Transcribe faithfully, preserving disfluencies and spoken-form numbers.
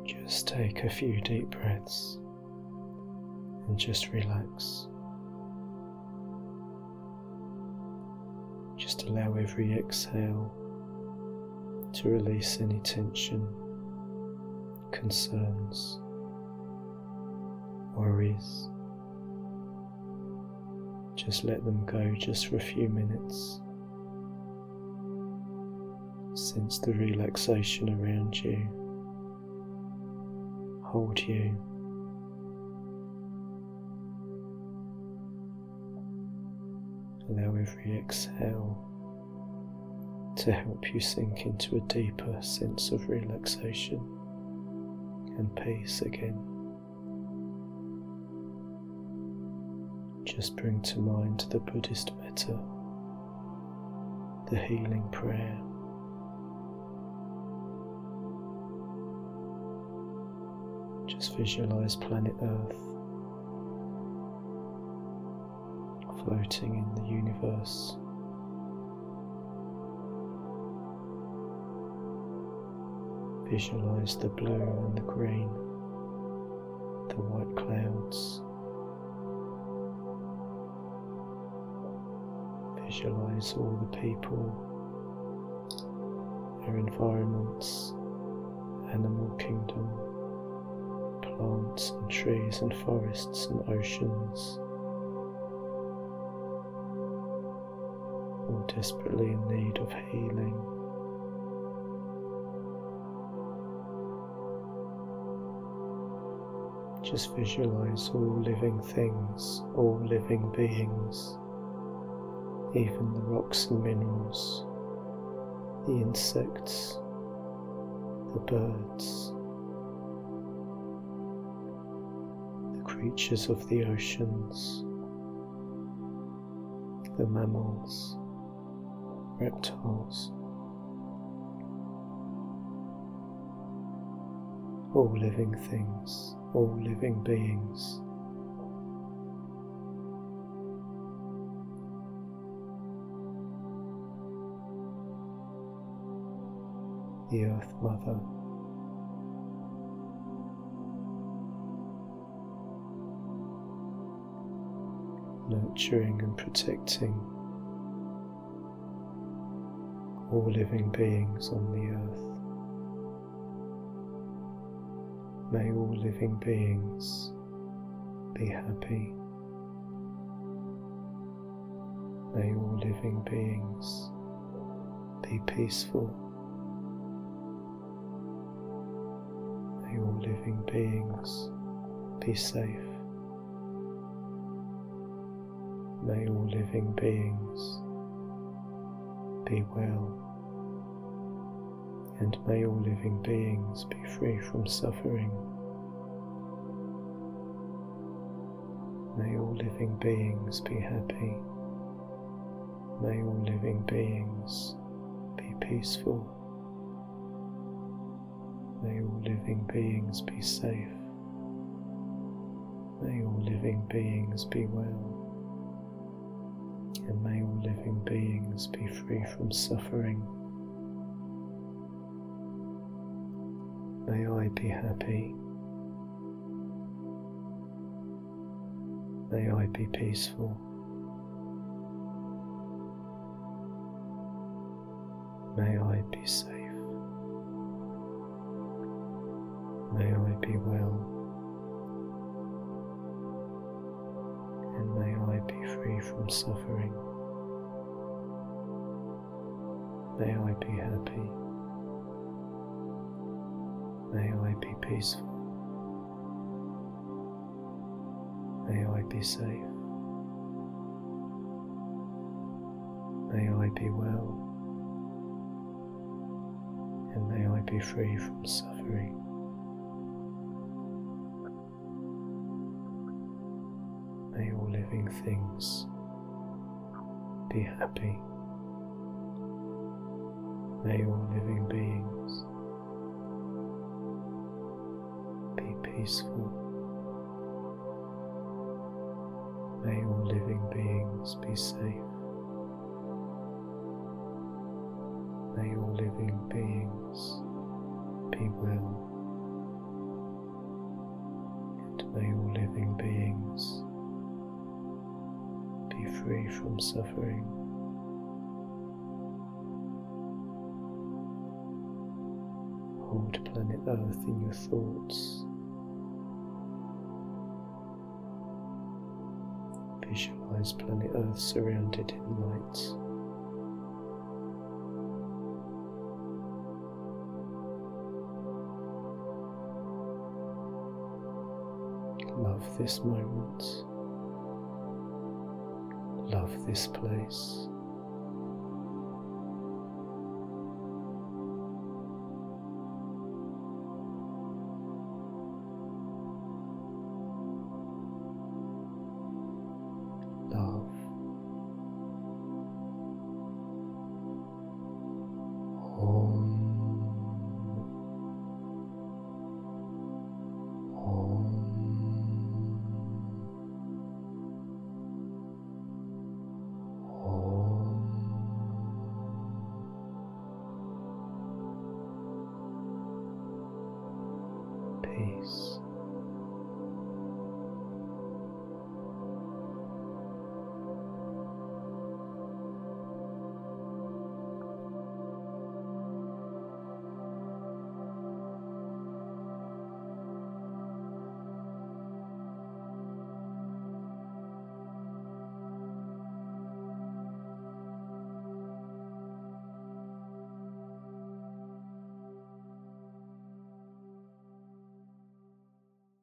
Just take a few deep breaths and just relax. Just allow every exhale to release any tension, concerns, worries. Just let them go just for a few minutes. Sense the relaxation around you. Hold you. Allow every exhale to help you sink into a deeper sense of relaxation and peace again. Just bring to mind the Buddhist metta, the healing prayer. Just visualize planet Earth floating in the universe. Visualize the blue and the green, the white clouds. Visualize all the people, their environments, animal kingdom, plants and trees and forests and oceans, all desperately in need of healing. Just visualize all living things, all living beings, even the rocks and minerals, the insects, the birds, the creatures of the oceans, the mammals, reptiles, all living things, all living beings. The Earth Mother, nurturing and protecting all living beings on the earth. May all living beings be happy. May all living beings be peaceful. May all living beings be safe. May all living beings be well, and may all living beings be free from suffering. May all living beings be happy. May all living beings be peaceful. May all living beings be safe. May all living beings be well, and may all living beings be free from suffering. May I be happy. May I be peaceful. May I be safe. May I be well, and may I be free from suffering. May I be happy. May I be peaceful. May I be safe. May I be well, and may I be free from suffering. May all living things be happy. May all living beings be peaceful. May all living beings be safe. May all living beings be well, may all living beings be free from suffering. Hold planet Earth in your thoughts. Visualize planet Earth surrounded in light. Love this moment. Love this place.